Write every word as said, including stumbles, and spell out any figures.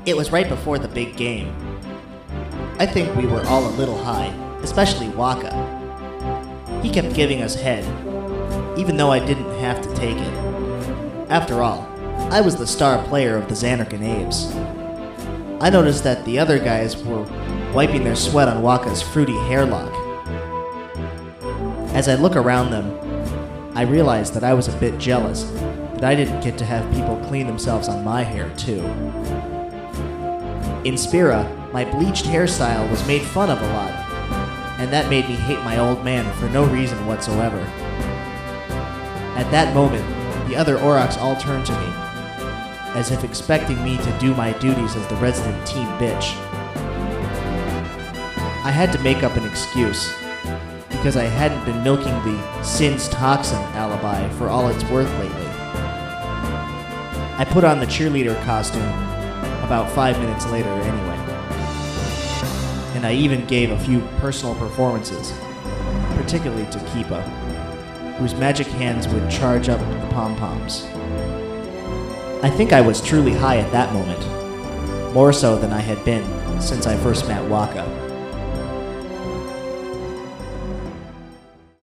It was right before the big game. I think we were all a little high, especially Waka. He kept giving us head, even though I didn't have to take it. After all, I was the star player of the Xanarkin Apes. I noticed that the other guys were wiping their sweat on Waka's fruity hairlock. As I look around them, I realized that I was a bit jealous that I didn't get to have people clean themselves on my hair, too. In Spira, my bleached hairstyle was made fun of a lot, and that made me hate my old man for no reason whatsoever. At that moment, the other Aurochs all turned to me, as if expecting me to do my duties as the resident teen bitch. I had to make up an excuse, because I hadn't been milking the Sin's toxin alibi for all it's worth lately. I put on the cheerleader costume about five minutes later anyway. And I even gave a few personal performances, particularly to Keepa, whose magic hands would charge up the pom-poms. I think I was truly high at that moment, more so than I had been since I first met Waka.